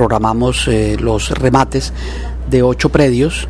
programamos los remates de 8 predios,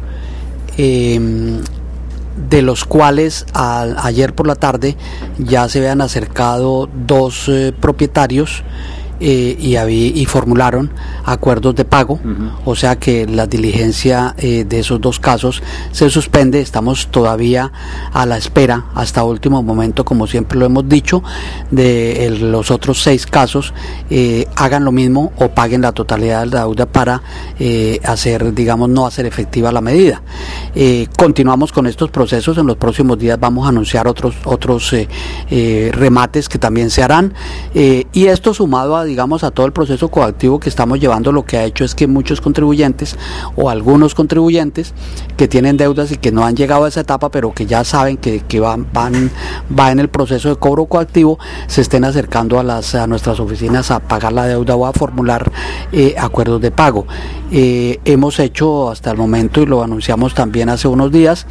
de los cuales ayer por la tarde ya se habían acercado 2 propietarios y formularon acuerdos de pago. O sea que la diligencia de esos 2 casos se suspende. Estamos todavía a la espera hasta último momento, como siempre lo hemos dicho, de los otros 6 casos hagan lo mismo o paguen la totalidad de la deuda para no hacer efectiva la medida. Continuamos con estos procesos. En los próximos días vamos a anunciar otros remates que también se harán, y esto sumado a todo el proceso coactivo que estamos llevando, lo que ha hecho es que muchos contribuyentes o algunos contribuyentes que tienen deudas y que no han llegado a esa etapa, pero que ya saben que va en el proceso de cobro coactivo, se estén acercando a nuestras oficinas a pagar la deuda o a formular acuerdos de pago. Hemos hecho hasta el momento, y lo anunciamos también hace unos días,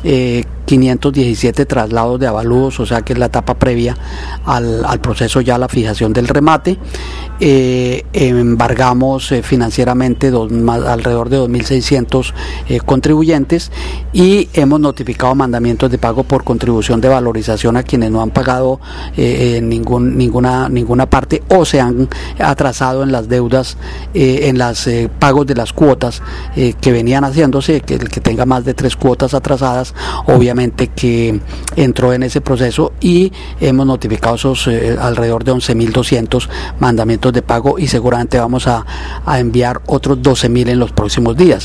517 traslados de avalúos, o sea que es la etapa previa al proceso, ya la fijación del remate. Embargamos financieramente alrededor de 2.600 contribuyentes, y hemos notificado mandamientos de pago por contribución de valorización a quienes no han pagado ninguna parte o se han atrasado en las deudas, en los pagos de las cuotas que venían haciéndose. Que el que tenga más de 3 cuotas atrasadas, obviamente que entró en ese proceso, y hemos notificado esos alrededor de 11.200 mandamientos de pago, y seguramente vamos a enviar otros 12.000 en los próximos días.